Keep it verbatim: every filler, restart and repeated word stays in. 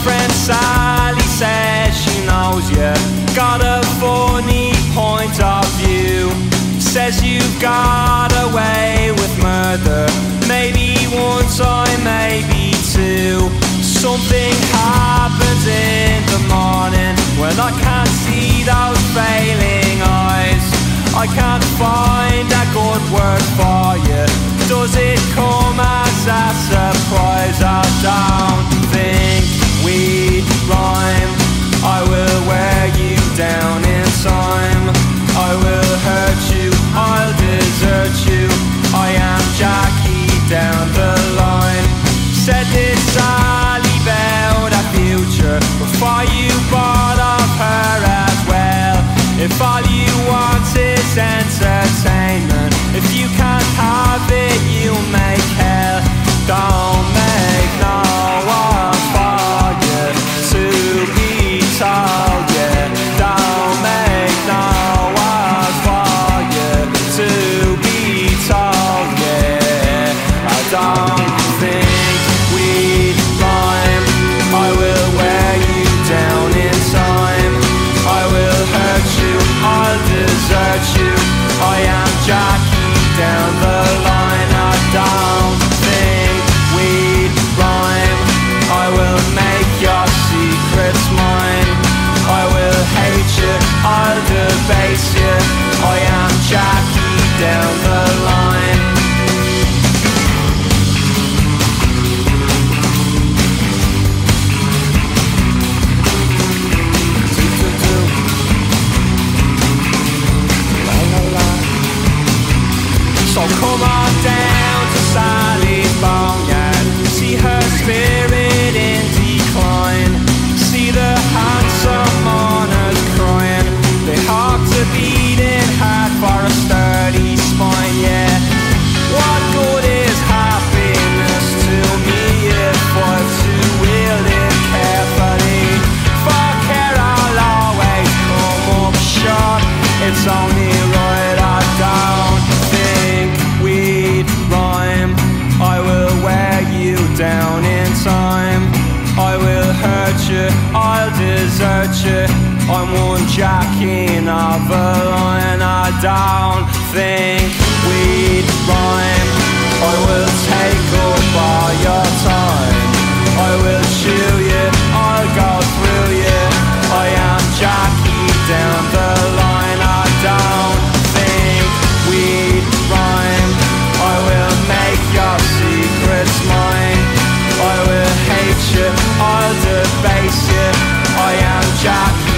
friend Sally says she knows you got a funny point of view. Says you got away with murder, maybe one time, maybe two. Something happens in the morning when I can't see those failing eyes. I can't find a good word for you. Does it come as a surprise? I don't think we rhyme. I will wear you down in time. I will hurt you, I'll desert you. I am Jackie down the line. Said this Sally about a future before you bought off her as well. If all you want is entertainment, if you can't have it, you make hell. Don't make no one for you to be told, yeah. Don't make no one for you to be told, yeah. I don't think we rhyme. I will wear you down in time. I will hurt you, I'll desert you. I am Jackie down the line. I don't think we rhyme. I will make your secrets mine. I will hate you, I'll debase you. I am Jackie down the line. So come on down to Sally's boneyard. See her spirit in decline. See the handsome mourners crying. They have to beating hard for a sturdy spine, yeah. What good is happiness to me if I'm to wield it carefully? For care I'll always come up short. It's only right I don't think we'd rhyme. I will wear you down in time. I will hurt you, I'll desert you. I'm one Jackie of a line. I don't think we'd rhyme. I will take up all your time. I will chew you, I'll go through you. I am Jackie down the line. I don't think we'd rhyme. I will make your secrets mine. I will hate you, I'll debase you. I am Jackie